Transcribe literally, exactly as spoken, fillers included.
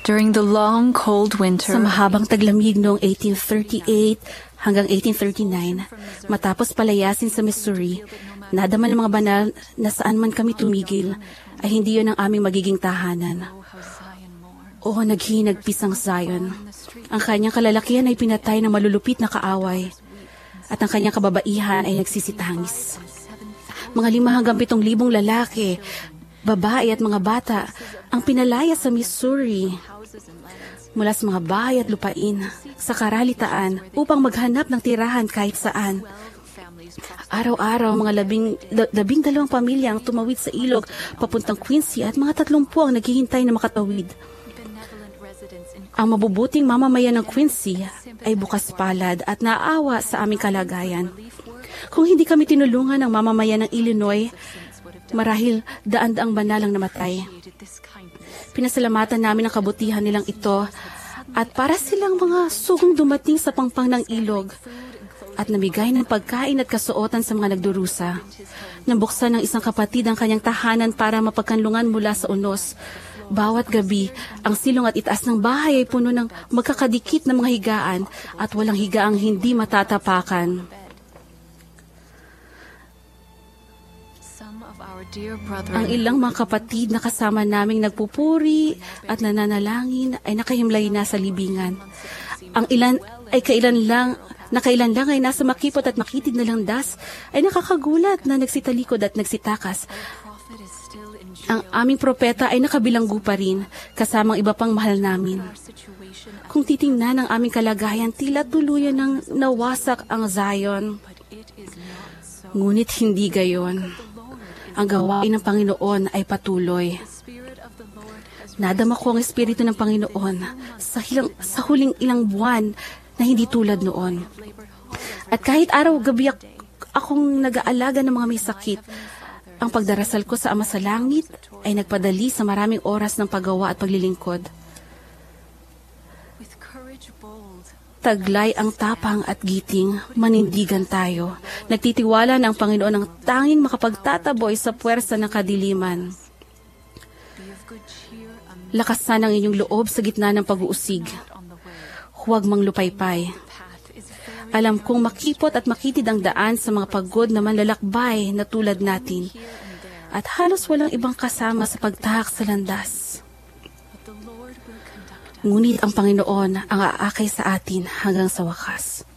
During the long, cold winter, Sa mahabang taglamig noong eighteen thirty-eight hanggang eighteen thirty-nine, matapos palayasin sa Missouri, nadama ng mga banal na saan man kami tumigil, ay hindi yun ang aming magiging tahanan. Oo, naghinagpis ang Zion. Ang kanyang kalalakihan ay pinatay ng malulupit na kaaway, at ang kanyang kababaihan ay nagsisitangis. Mga lima hanggang pitong libong lalaki, babae at mga bata ang pinalaya sa Missouri mula sa mga bahay at lupain sa karalitaan upang maghanap ng tirahan kahit saan. Araw-araw, mga labing, labing dalawang pamilya ang tumawid sa ilog papuntang Quincy at mga tatlumpu ang naghihintay na makatawid. Ang mabubuting mamamayan ng Quincy ay bukas palad at naawa sa aming kalagayan. Kung hindi kami tinulungan ng mamamayan ng Illinois, marahil daan-daang banalang namatay. Pinasalamatan namin ang kabutihan nilang ito at para silang mga sugong dumating sa pangpang ng ilog at namigay ng pagkain at kasuotan sa mga nagdurusa. Nabuksan ng isang kapatid ang kanyang tahanan para mapagkanlungan mula sa unos. Bawat gabi, ang silong at itaas ng bahay ay puno ng magkakadikit na mga higaan at walang higaang hindi matatapakan. Ang ilang mga kapatid na kasama naming nagpupuri at nananalangin ay nakahimlay na sa libingan. Ang ilan ay kailan lang, nakailan lang ay nasa makipot at makitid na landas ay nakakagulat na nagsitalikod at nagsitakas. Ang aming propeta ay nakabilanggo pa rin, kasamang iba pang mahal namin. Kung titingnan ang aming kalagayan, tila tuluyan ng nawasak ang Zion. Ngunit hindi gayon. Ang gawain ng Panginoon ay patuloy. Nadama ko ang Espiritu ng Panginoon sa, hilang, sa huling ilang buwan na hindi tulad noon. At kahit araw-gabi akong nag-aalaga ng mga may sakit, ang pagdarasal ko sa Ama sa Langit ay nagpadali sa maraming oras ng paggawa at paglilingkod. Taglay ang tapang at giting, manindigan tayo. Nagtitiwala na ang Panginoon ang tanging makapagtataboy sa puwersa ng kadiliman. Lakasan ang inyong loob sa gitna ng pag-uusig. Huwag manglupaypay. Alam kong makipot at makitid ang daan sa mga pagod na manlalakbay na tulad natin. At halos walang ibang kasama sa pagtahak sa landas. Ngunit ang Panginoon ang aakay sa atin hanggang sa wakas.